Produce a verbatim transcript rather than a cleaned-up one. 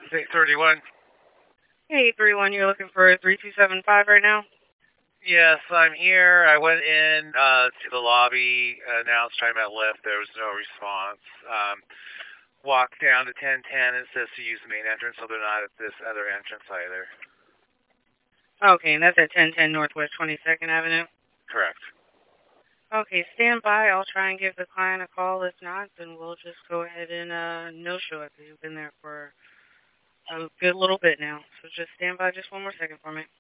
eight thirty-one. Hey, three one, you're looking for three two seven five right now? Yes, I'm here. I went in uh, to the lobby, uh, now it's trying about lift. There was no response. Um, walked down to ten ten. It says to use the main entrance, so they're not at this other entrance either. Okay, and that's at ten ten Northwest twenty-second Avenue? Correct. Okay, stand by. I'll try and give the client a call. If not, then we'll just go ahead and uh, no-show it because you've been there for a good little bit now. So just stand by just one more second for me.